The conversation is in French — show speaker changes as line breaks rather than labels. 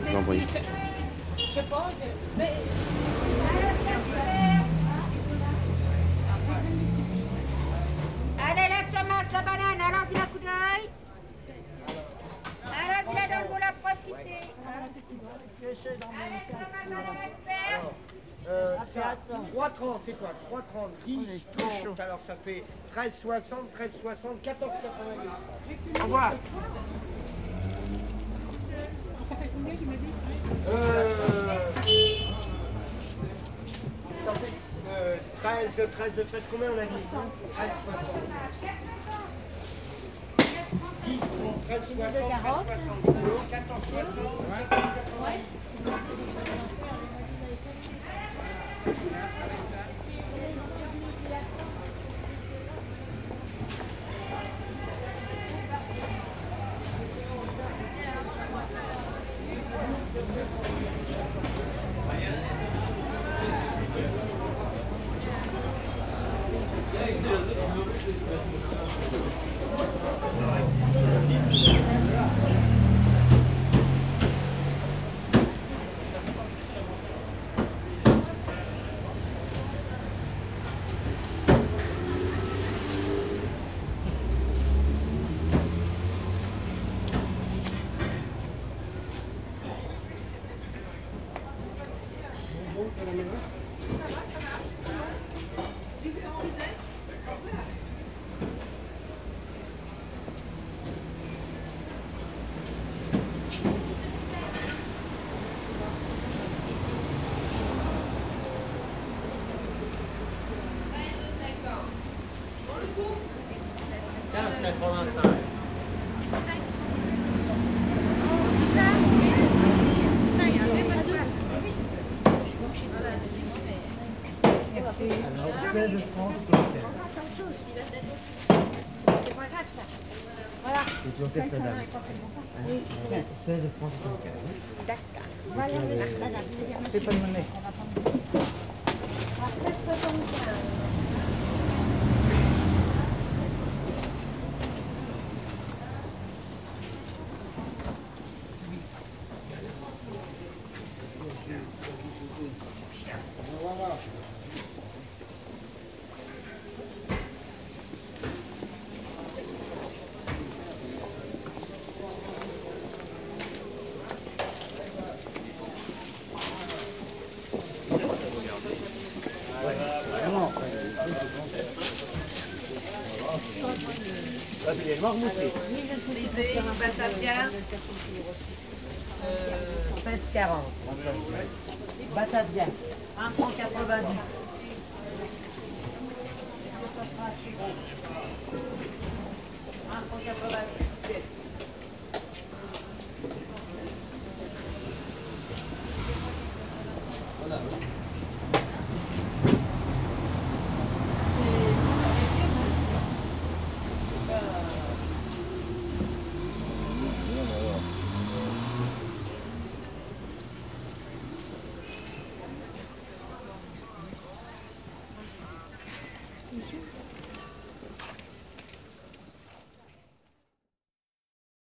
Jean-Brice.
Je sais pas, mais...
Allez, la tomate, la banane, allons-y la coup d'œil. Allons-y la donne, vous la profitez. Allez, tomate, banane, asperge.
3,30, tais-toi, 3,30, 10, 30, alors ça fait 13,60, 13,60, 14,90. Au revoir.
Ça fait combien tu m'as dit?
Ça fait 13, combien on a dit? 13,60. 10, 30, 13,60, 13,60, 14,60, 14,90.
Feuille de France.
C'est pas grave ça. Voilà.
C'est toujours quelle feuille Feuille de France.
D'accord. Voilà, madame.
C'est pas de monnaie.
7,75.
Lisez, Batavia, 16,40. Batavia, 1,90 franc.